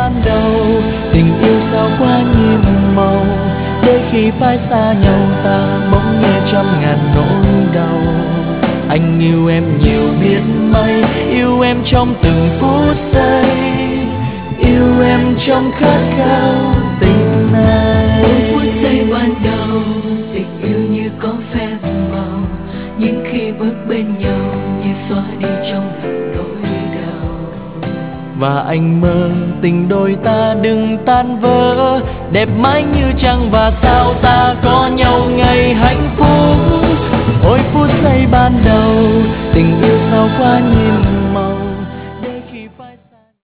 ban đầu, tình yêu sao quá nhiệm màu, để khi phải xa nhau ta bỗng nghe trăm ngàn nỗi đau. Anh yêu em nhiều biết mấy, yêu em trong từng phút giây, yêu em trong khát khao tình này. Phút giây ban đầu tình yêu như có phép màu, nhưng khi bước bên nhau như xóa đi trong lòng nỗi đau. Và anh mơ tình đôi ta đừng tan vỡ, đẹp mãi như trăng và sao ta có nhau ngày hạnh phúc. Ôi phút giây ban đầu tình yêu sao quá nhiệm